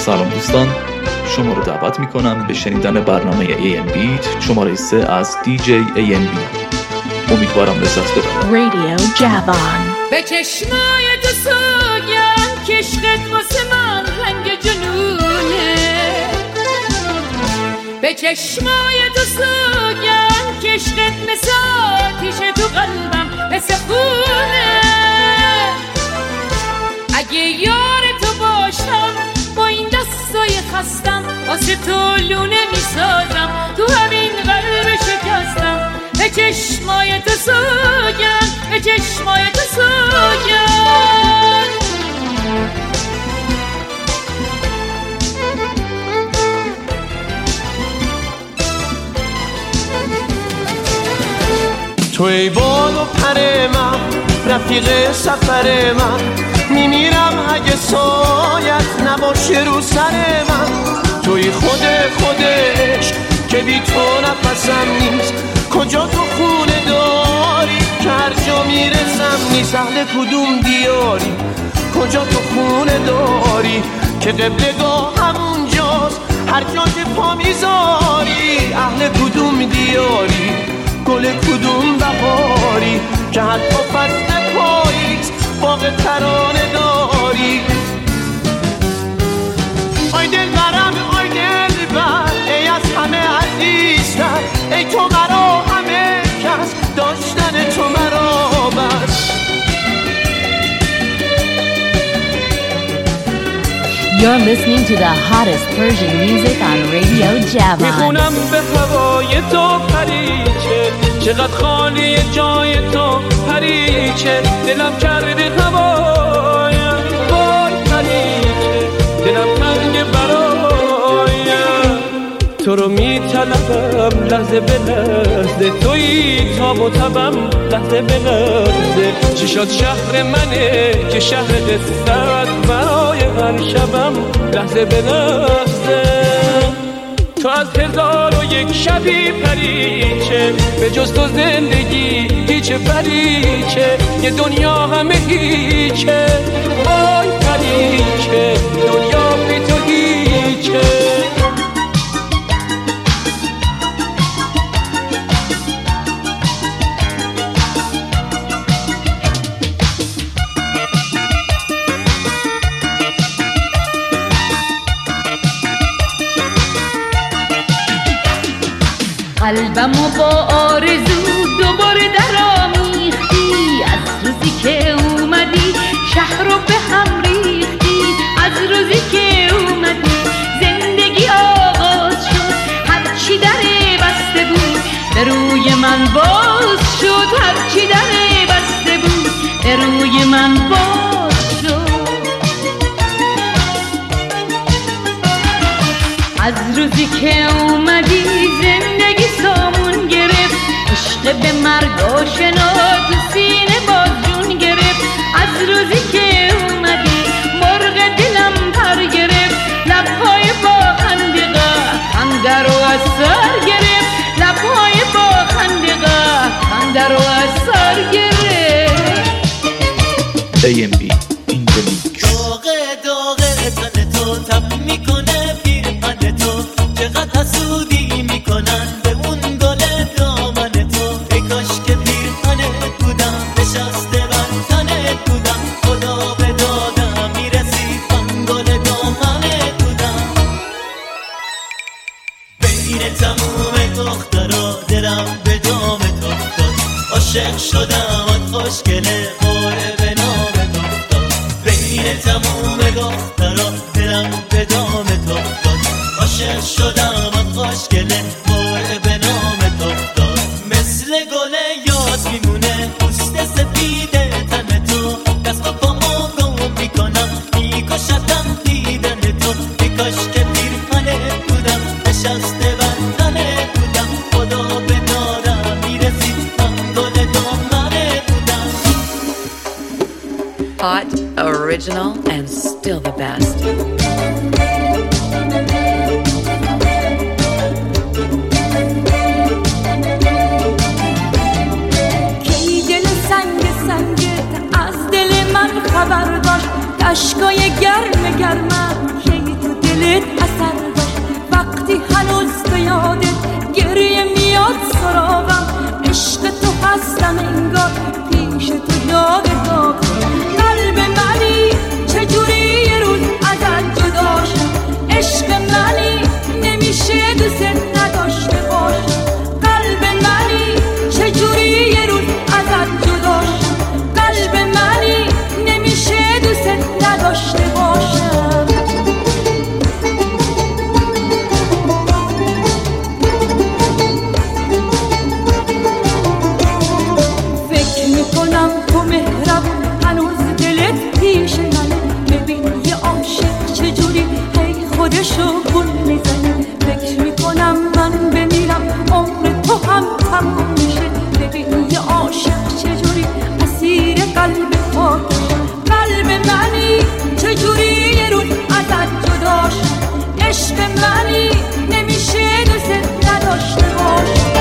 سلام دوستان، شما رو دعوت میکنم به شنیدن برنامه AM-BEAT شماره 3 از DJ AM-B. امیدوارم لذت ببرید. رادیو جوان. به چشمای تو سوگن که عشقت واسه من رنگ جنونه، به چشمای تو سوگن که عشقت مثل آتیش تو قلبم مثل خونه. اگه یار تو باشم با این دستای خستم واسه تو لونه میسازم، تو همین قلب شکستم. به چشمای تو سوگن، به چشمای تو سوگن. تو ای بال و پر من، رفیق سفر من، میمیرم اگه سایت نباشه رو سر من. توی خودش که بی تو نفسم نیست، کجا تو خونه داری که هر جا میرسم نیست. اهل کدوم دیاری، کجا تو خونه داری که قبلگاه همونجاست هر جا که پا میذاری. اهل کدوم دیاری، گل کدوم بهاری که حتی فصل پاییز باغ ترانه داری. آی دل برم، آی دل بر، ای از همه عزیزتر، ای تو مرا همه کس، داشتن تو مرا بس. You're listening to the hottest Persian music on Radio Javan. میخونم به هوای تو پریچه، چقدر خالی جای تو پریچه. دلم کرده هوایم وای پریچه، دلم تنگ برایم. تو رو میطلبم لحظه به لحظه، تویی تاب و تبم لحظه به لحظه. چی شد شهر منه که شهر قصت، برای هر شبم لحظه به لحظه. تو از 1001 شبی پریچه، به جز تو زندگی هیچ پریچه. یه دنیا همه هیچه، وای پریچه، دنیا بی تو هیچه. قلبمو با آرزو دوباره درآمیختی، از روزی که اومدی شهر رو به هم ریختی. از روزی که اومدی زندگی آغاز شد، هرچی دره بسته بود به روی من باز شد. هرچی دره بسته بود به روی من باز شد. از روزی که اومدی زندگی سامون گرفت، عشق به مرگ آشنا تو سینه باز جون گرفت. از روزی که اومدی مرغ دلم پر گرفت، لبهای با خنده خنده رو از سر گرفت. لبهای با خنده خنده رو از سر گرفت. AM-B in the mix. داغه تن تو تب میکنه پیرهن تو، چقدر حسودی میکنن به اون گل دامن تو. ای کاش که پیرهنت بودم، نشسته بر تنت بودم، خدا به دادم میرسید من گل دامنت بودم. بین تموم دخترا دلم به دام تو افتاد، عاشق شدم آن خوشگله قاره به نام تو افتاد. بین تموم دخترا دلم به دام تو افتاد، عاشق شدم آن خوشگله قاره به نام تو افتاد. مثل گل یاد میمونه پوست سفید تن تو، دست با پامو گم میکنم میکشتم دیدن تو. ای کاش که پیرهنت بودم، نشسته بر تنت بودم، خدا به دادم میرسید من گل دامنت بودم. Hot, original, and still the best. کی دل سنگت از دل من خبر داشت، اشکای گرمم کی تو دل دلت اثر داشت وقتی هنوز تو یادت گریه میاد سراغم عشق تو هستم انگار پیش تو یادگاه قلب منی چجوری یه روز ازت جدا شد عشق منی نمیشه دوست نداشته باشم قلب منی چجوری یه روز ازت جدا شد قلب منی نمیشه دوست نداشته باشم فکر میکنم تو مهربون هنوز دلت پیش منه ببین یه عاشق چجوری هی خودشو گول میزنه فکر میکنم من بمیرم عمر تو هم تموم میشه ببین یه عاشق چجوری اسیر قلب پاکشه قلب منی چجوری یه روز ازت جدا شد عشق منی نمیشه دوست نداشته باشم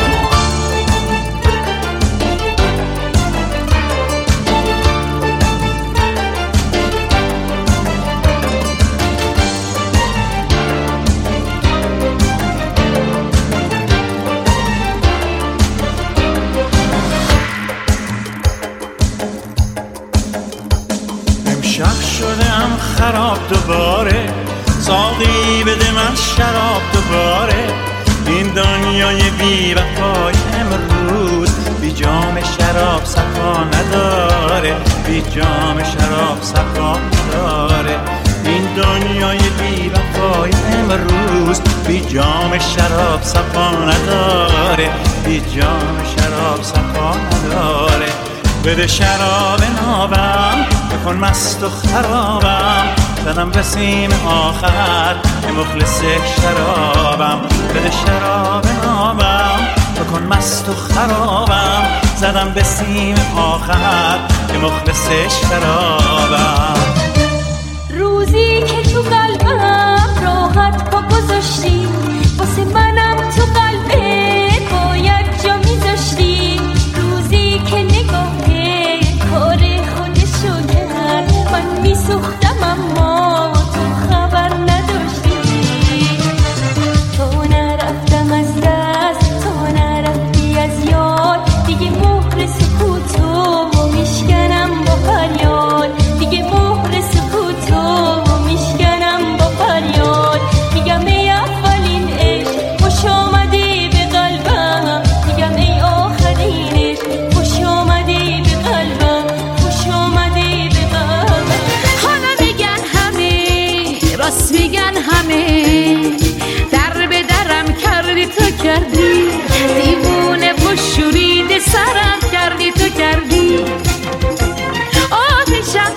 شدم خراب دوباره ساقی بده من شراب دوباره این دنیای بی وفای امروز بی جام شراب صفا نداره بی جام شراب صفا نداره این دنیای بی وفای امروز بی جام شراب صفا نداره بی جام شراب صفا نداره بده شراب نابم بکن مست و خرابم زدم به سیم آخر که مخلص شرابم بده شراب نابم بکن مست و خرابم زدم به سیم آخر که مخلص شرابم روزی که تو قلبم راحت پا گذاشتی واسه منم تو قلبت باید جا میذاشتی روزی که نگاه کار خودشو کرد من میسوختم اما تو خبر نداشتی تو نرفتم از دست تو نرفتی از یاد دیگه مهر سکوتو میشکنم با فریاد دیگه مهر سکوتو میشکنم با فریاد میگم ای اولین عشق خوش آمدی به قلبم میگم ای آخرین عشق خوش آمدی به قلبم خوش آمدی به قلبم حالا میگن همه راست میگن همه در به درم کردی تو کردی دیوونه و شورید سرم کردی تو کردی آتشم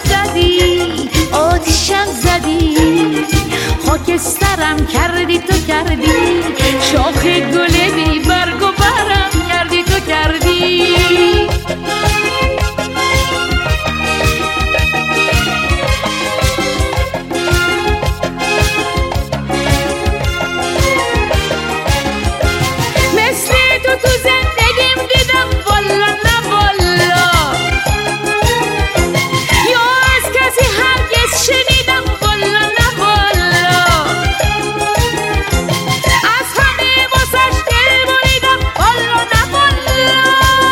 زدی خاکسترم کردی تو کردی شاخ گل بی برگ و برم کردی تو کردی مثل تو زندگیم دیدم والا نه والا یا از کسی هرگز شنیدم والا نه والا از همه واسش دل بریدم والا نه والا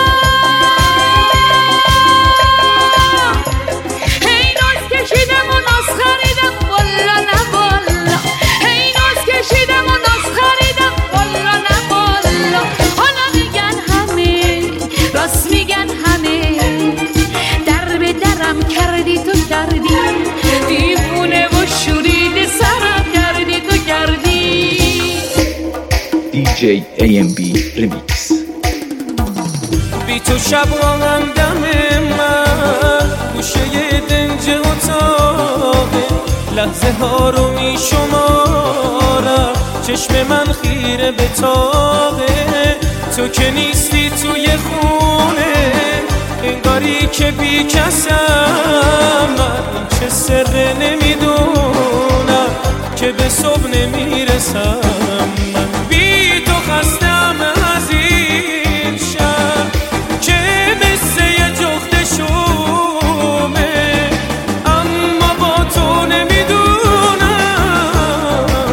هی ناز کشیدم و ناز خریدم والا نه والا هی ناز کشیدم و ناز خریدم والا نه والا حالا میگن همه راست میگن همه در به درم کردی تو کردی دیوونه و شورید سرم کردی تو کردی DJ AMB Remix. بی تو شب هم دم من گوشه دنج اتاقه لحظه ها رو می شمارم چشم من خیره به تاقه تو که نیستی توی خونه انگاری که بی کسم من چه سر نمیدونم که به صبح نمیرسم من بی تو خستم از این شب که مثل یه جخت شومه اما با تو نمیدونم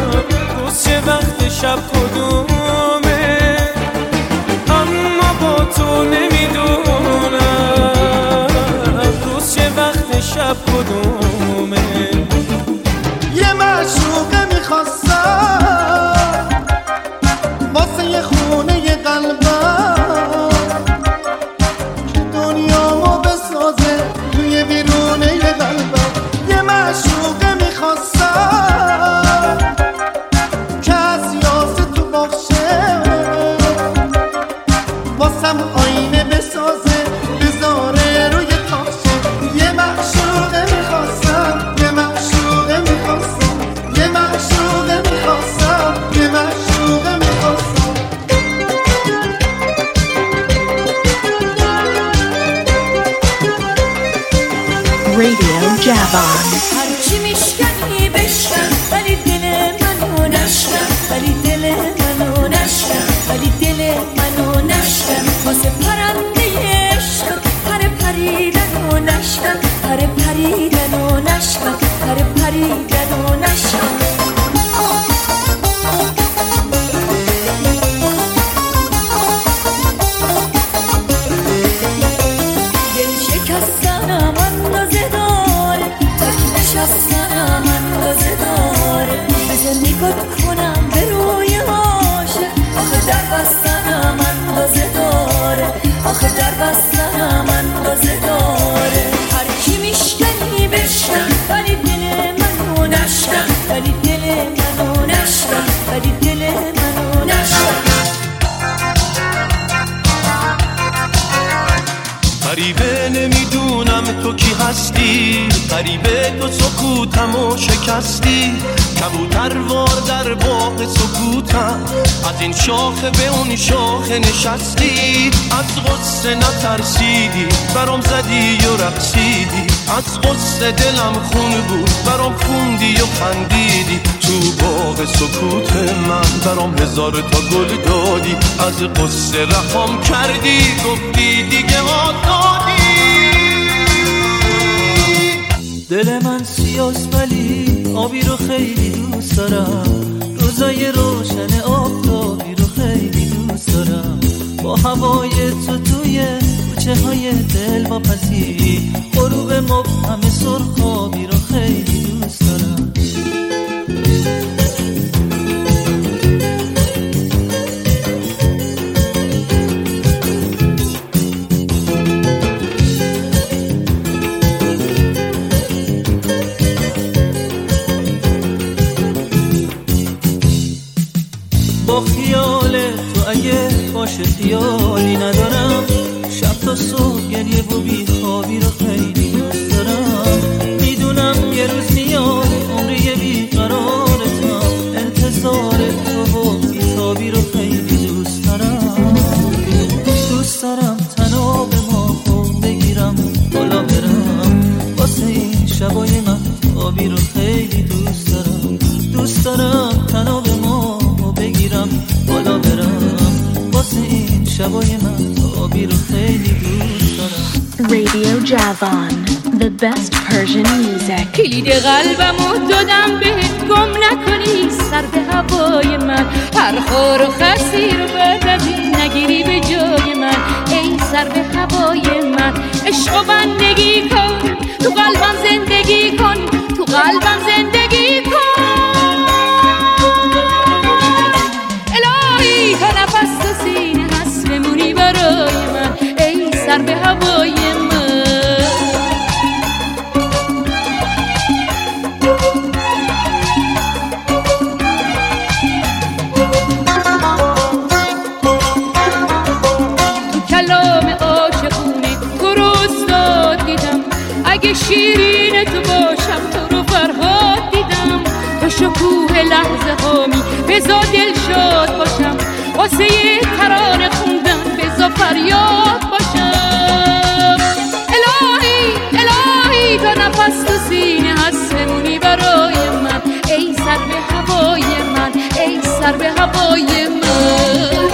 بچه وقت شب کدومه. یه معشوقه میخواستم واسه یه خونه یه قلبم که دنیامو بسازه توی بیرونه یه قلبم. یه معشوقه میخواستم که از یاسه تو باخشه واسم آینه بسازه بذاره روی تاخشه. یه معشوقه میخواستم، یه معشوقه میخواستم، یه معشوقه میخواستم، یه معشوقه میخواستم. Radio Javon. هرچی میشکنی بشکن ولی دل منو نشکن، ولی دل منو نشکن، ولی دل منو نشکن. واسه پرنده عشق پر پریدن و نشکن، پر پریدن و نشکن، پر پریدن و نشکن. دل شکستنم اندازه داره، تک نشستنم اندازه داره. بذار نگات کنم به روی عاشق، آخه در بستنم اندازه داره، آخه در بستنم اندازه داره. هرچی میشکنی بشکن ولی دل منو نشکن، ولی دل منو نشکن، ولی دل منو نشکن. غریبه نمیدونم تو کی هستی، غریبه تو سکوتمو شکستی. کبوتروار در باغ سکوتم، از این شاخه به اون شاخه نشستی. از غصه نترسیدی برام زدی و رقصیدی، از غصه دلم خون بود برام خوندی و خندیدی. تو باغ سکوت من برام هزار تا گل دادی، از غصه رهام کردی گفتی دیگه آزادی. دل من سیاست ولی آبی رو خیلی دوست دارم، روزای روشن آفتابی رو خیلی دوست دارم. با هوای تو توی کوچه های دل واپسی، غروب مبهم سرخابی رو خیلی دوست دارم. با خیال تو اگه باشه خیالی ندارم، شب تا صبح گریه و بیخوابی رو خیلی دوست دارم. میدونم یه روز میاد عمری بیقرارتم، انتظار تو و بیخوابی رو خیلی دوست دارم. دوست دارم تنها به ما خوب بگیرم بالا برم، واسه این شبای مهتابی رو خیلی دوست دارم. دوست دارم تنها به ما بگیرم بالا برم، واسه این شبای مهتابی رو خیلی دوست دارم. Radio Javon, the best Persian music. کلید قلبمو دادم بهت، گم نکنی سر به هوای من. هر خار و خسی رو بدبی نگیری به جای من. ای سر به هوای من، عشق و بندگی کن، تو قلبم زندگی کن، تو قلبم زندگی کن. الهی تا نفس تو سینه هست بمونی برای من، ای سر به هوای من. تو کلام عاشقونه تو رو استاد دیدم، اگه شیرین تو باشم تو رو فرهاد دیدم. تو شکوه لحظه هامی بزا دل شاد باشم، واسه یه ترانه خوندن بزا فریاد باشم. الهی الهی تا نفس تو سینه هست بمونی برای من، ای سر به هوای من، ای سر به هوای من.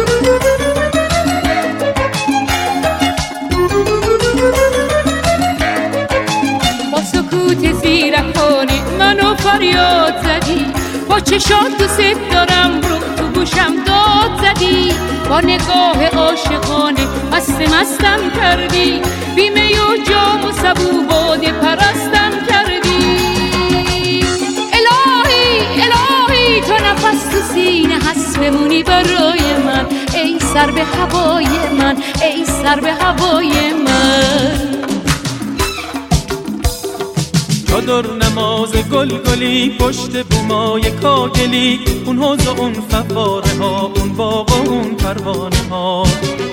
با سکوت زیرکانه منو فریاد زدی، با چشات دوست دارم رو تو گوشم داد زدی، با نگاه عاشقانه مستم کردی، بیمه و جام و سبو باده پرستم کردی. الهی الهی تو نفس تو سینه هست بمونی برای من، ای سر به هوای من، ای سر به هوای من. چادر نماز گلگلی پشت بومای کاگلی، اون حوض و اون فواره ها، اون باغ و اون پروانه ها،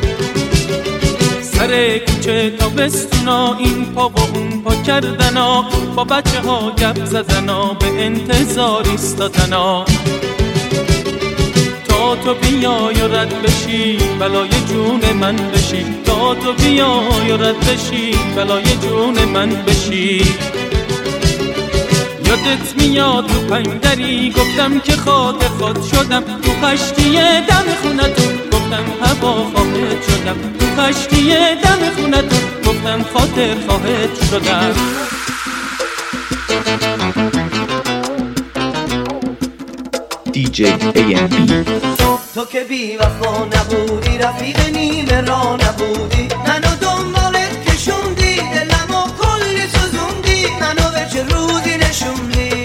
سر کوچه تا بستونا، این پا و اون پا کردنا، با بچه ها گپ زدنا، به انتظار ایستادنا تا تو بیای و رد بشی بلای جون من بشی، تا تو بیای و رد بشی بلای جون من بشی. یادت میاد تو پنگدری گفتم که خاطر خود شدم، تو خشتی دم خونتون گفتم هوا خواهد شدم، تو خشتی دم خونتون گفتم خاطر خواهد شدم. DJ AMB. تو که بی وفا نبودی، رفیق نیمه را نبودی، منو دنبالت کشوندی، دلمو کلی سوزوندی، منو به چه روزی نشوندی.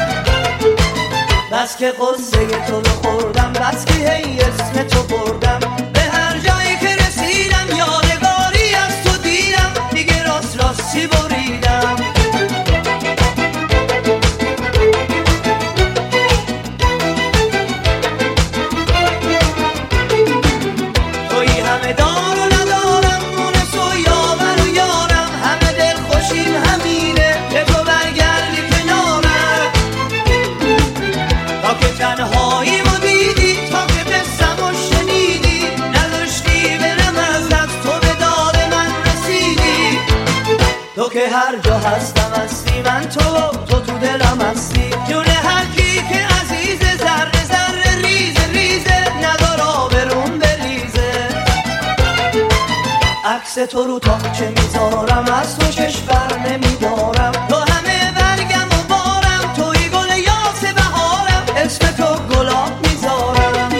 بس که قصه تو رو خوردم، بس که هی اسم تو بردم، به هر جایی که رسیدم یادگاری از تو دیدم، دیگه راست راستی بریدم. که هر جا هستم هستی، من تو دلم هستی، جون هر کی که عزیز، ذره ذره ریزه ریزه، ندار آبرون بریزه. عکس تو رو تاقچه میذارم، از تو کشور نمیدارم، تو همه برگم و بارم، توی گل یاس بهارم، اسم تو گلاب میذارم.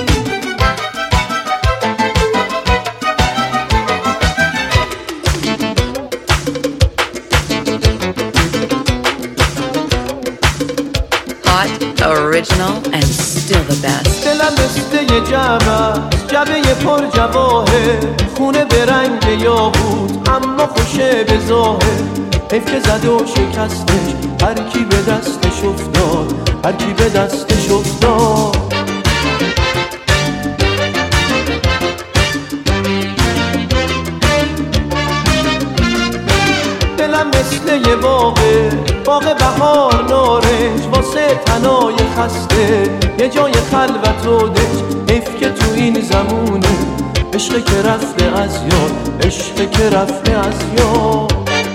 Original and still the best. دلم مثل یه جبه پر جواهر، خونه به رنگ یاقوت اما خوشه به ظاهر، حیف که زد و شکستش هر کی به دستش افتاد، هر کی به دستش افتاد. دلم مثل یه باغ بهار نارنج، واسه تنای خسته یه جای خلوت و دنج، حیف که تو این زمونه عشق که رفته از یاد، عشق که رفته از یاد.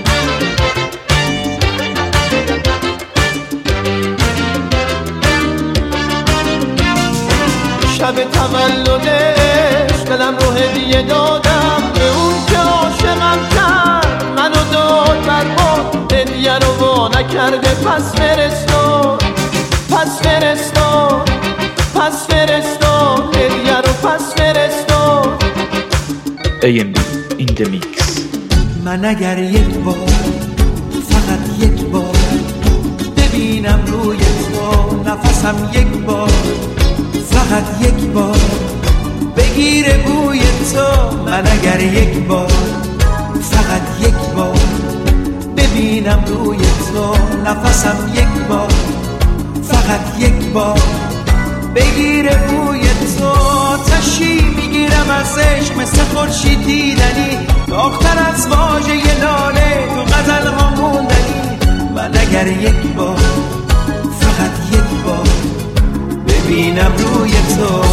شب تولدش دلم رو هدیه دادم، به اون که عاشقم کرد منو داد برباد، هدیه رو وا نکرده پس فرستاد، پس فرستاد، پس فرستاد، هدیه رو پس فرستاد. AMB in the mix. من اگر یک بار، فقط یک بار ببینم روی تو نفسم، یک بار فقط یک بار بگیره بوی تو، من اگر یک بار، فقط یک بار ببینم روی تو نفسم، یک بار فقط یک بار بگیره بوی تو. آتشی میگیرم از عشق مثل خورشید دیدنی، داغ‌تر از واژه لاله تو غزل ها موندنی. من اگر یک بار، فقط یک بار ببینم روی تو.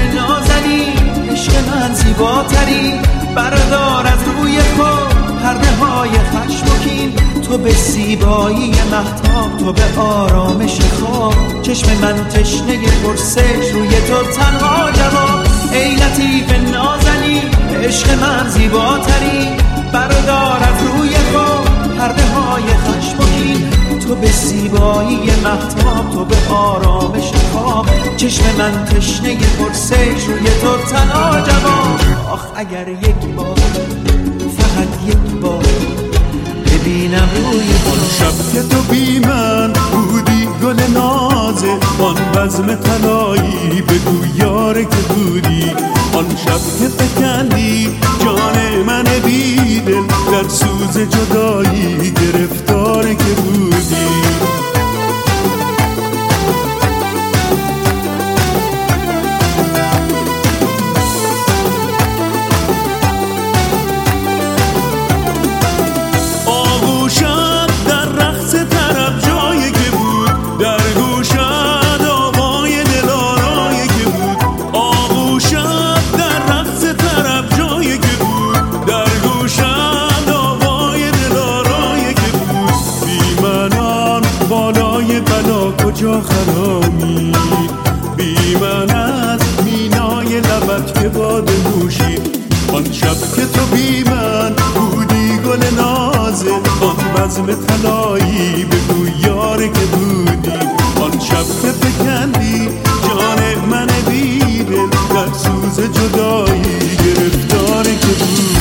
زیباتری بردار از روی خود هر تو به زیبایی مهتاب، تو به آرامش خواب. چشم من تشنه پرسش، روی تو تنها جواب. ای لطیف نازنی، عشق من زیباتری، بردار از روی تو پرده های خشم و کین. تو به زیبایی مهتاب، تو به آرامش خواب. چشم من تشنه پرسش، روی تو تنها جواب. آخ اگر یک بار، فقط یک بار ببینم روی آن شب که تو بی من بودی گل نازه، آن بزم طلایی بگو یاره که بودی. آن شب که فکندی جان من بی دل، در سوز جدایی گرفتار که بودی. کجا خرامی بی من از مینای لبت که باد نوشی. آن شب که تو بی من بودی گل نازه، آن بزم طلایی بگو یاره که بودی. آن شب که فکندی جان من بی دل، در سوز جدایی گرفتار که بودی.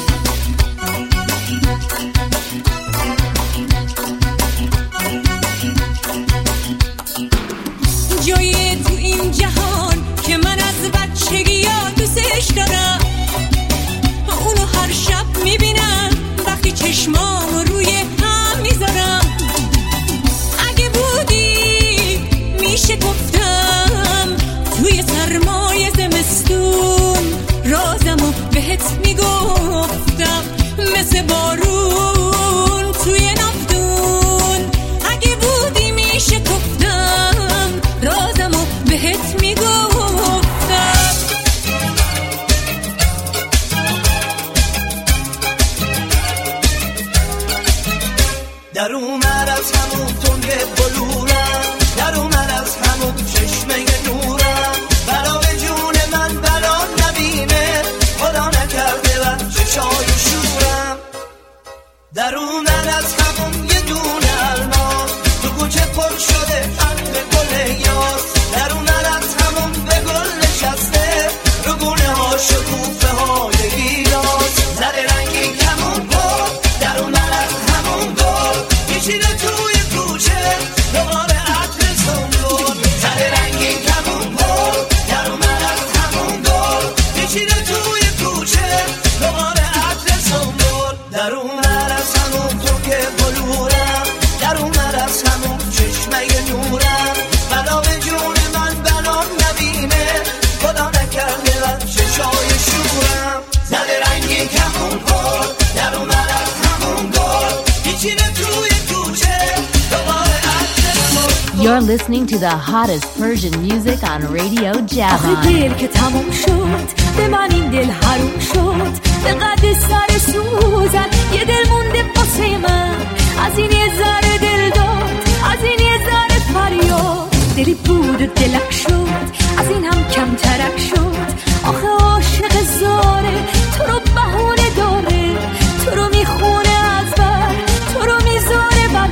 You're listening to the hottest Persian music on Radio Javan. آخه دل که تموم شد، به من این دل حروم شد. به قد سر سوزن یه دل مونده واسه من. از این یه ذره دل داد، از این یه ذره فریاد. دلی بود و دلک شد، از این هم کم ترک شد. آخه عاشق زاره، تو رو بهونه داره. تو رو میخونه از بر، تو رو میذاره بر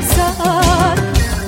سر.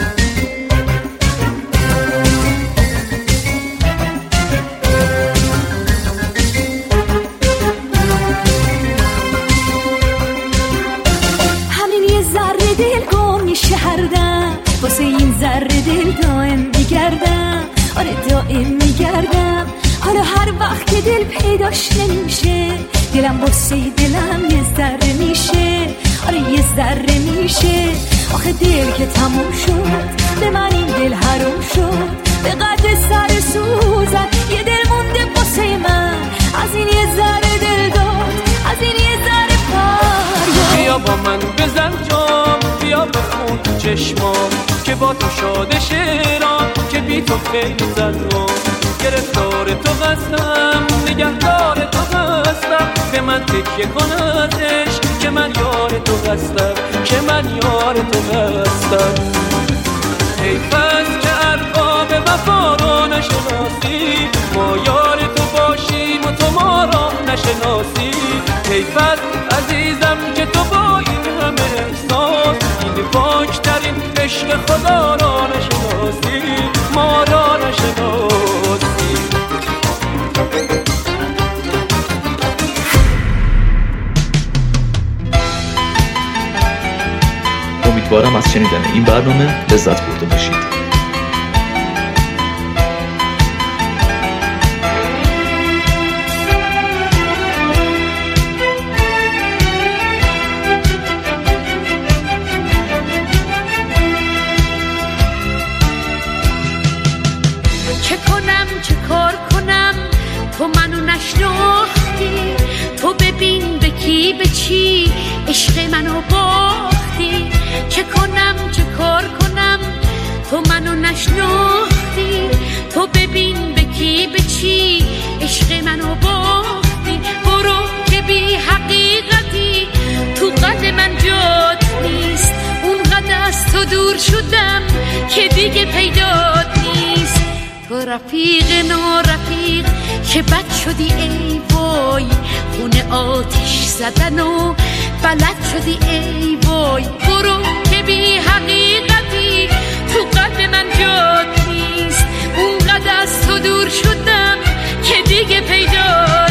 واسه این ذره دل دائم میگردم، آره دائم میگردم. حالا هر وقت که دل پیداش نمیشه، دلم واسه دلم یه ذره میشه، آره یه ذره میشه. آخه دل که تموم شد، به من این دل حروم شد. به قد سر سوزن یه دل مونده واسه من. از این یه ذره دل داد، از این یه ذره فریاد. بیا با من بزن جام، بیا بخون چشمام، که با تو شاده شیران، که بی تو خیلی زنم. گرفتار تو هستم، نگهدار تو هستم. به من تکیه کن از عشق، که من یار تو هستم، که من یار تو بستن. حیف است که ارباب وفا رو نشناسی، ما یار تو باشیم و تو ما را نشناسی. حیف است عزیزم که تو با این همه احساس این پاکترین عشق خدا را نشناسی، ما را نشناسی. امیدوارم از شنیدن این برنامه لذت برده باشید. چه کنم چه کار کنم تو منو نشناختی، تو ببین به کی به چی عشق منو باختی. چه کنم چه کار کنم تو منو نشناختی، تو ببین به کی به چی عشق منو باختی. برو که بی حقیقتی تو قد من جات نیست، اونقدر از تو دور شدم که دیگه پیدات نیست. تو رفیق نارفیق که بد شدی ای وای، خونه آتش زدن و بلد شدی ای وای. برو که بی حقیقتی تو قلب من جات نیست، اونقدر از تو دور شدم که دیگه پیدا